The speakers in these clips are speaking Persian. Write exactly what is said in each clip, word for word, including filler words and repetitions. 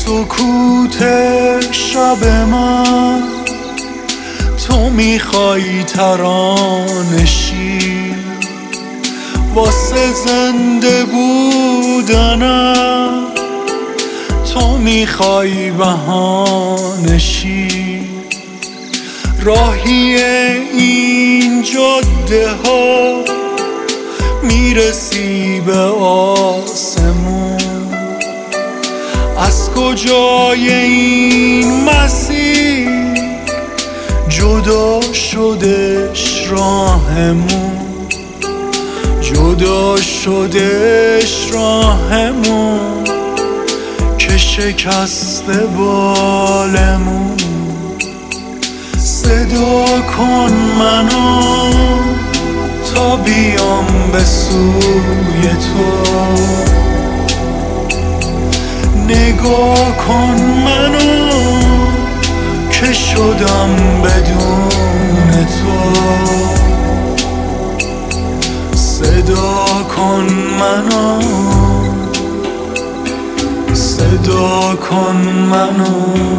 سکوت شب من تو میخوای ترانشی، واسه زنده بودنم تو میخوای بهانشی. راهی این جاده ها میرسی به آسمون، از کجای این مسیر جدا شدش راهمون، جدا شدش راهمون که شکسته بالمون. صدا کن منو تا بیام به سوی تو، نگاه کن منو که شدم بدون تو. صدا کن منو، صدا کن منو.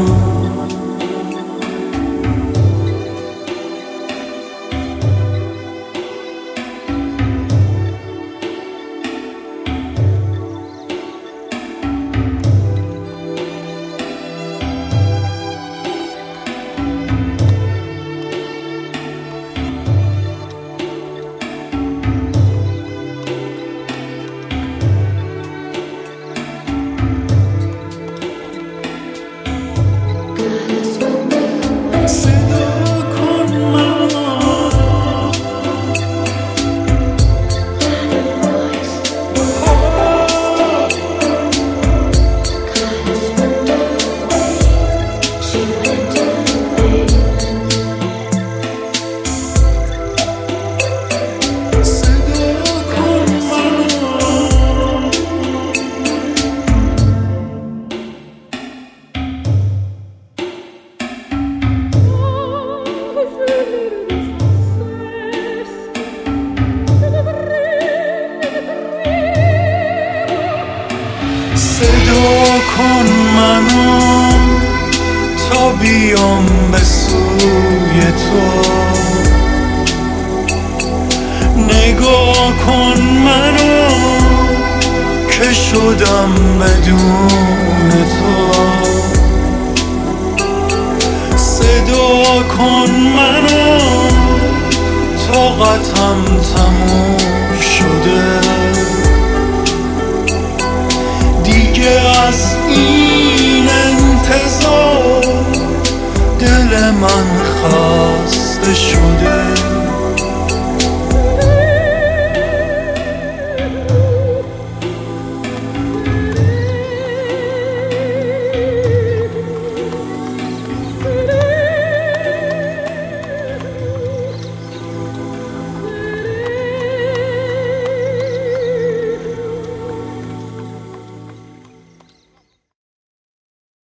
صدا کن منو تا بیام به سوی تو، نگاه کن منو که شدم بدون تو. صدا کن منو طاقتم تموم شده، از این انتظار دل من خسته شده.